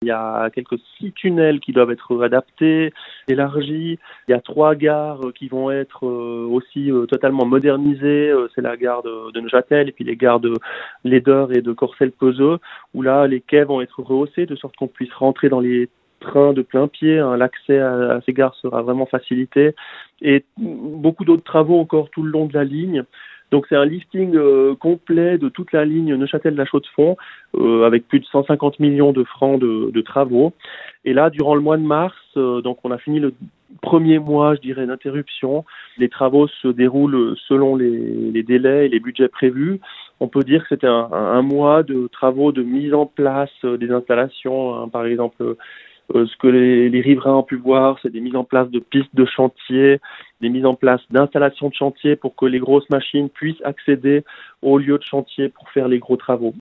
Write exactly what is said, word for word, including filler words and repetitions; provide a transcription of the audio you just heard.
Il y a quelques six tunnels qui doivent être adaptés, élargis. Il y a trois gares qui vont être aussi totalement modernisées. C'est la gare de, de Neuchâtel et puis les gares de Laideur et de Corcelles-Peseux, où là, les quais vont être rehaussés de sorte qu'on puisse rentrer dans les trains de plein pied. Hein. L'accès à, à ces gares sera vraiment facilité. Et beaucoup d'autres travaux encore tout le long de la ligne. Donc c'est un listing euh, complet de toute la ligne Neuchâtel-La Chaux-de-Fonds euh, avec plus de cent cinquante millions de francs de, de travaux. Et là, durant le mois de mars, euh, donc on a fini le premier mois, je dirais, d'interruption. Les travaux se déroulent selon les, les délais et les budgets prévus. On peut dire que c'était un, un mois de travaux de mise en place des installations, hein, par exemple. Euh, ce que les, les riverains ont pu voir, c'est des mises en place de pistes de chantier, des mises en place d'installations de chantier pour que les grosses machines puissent accéder aux lieux de chantier pour faire les gros travaux.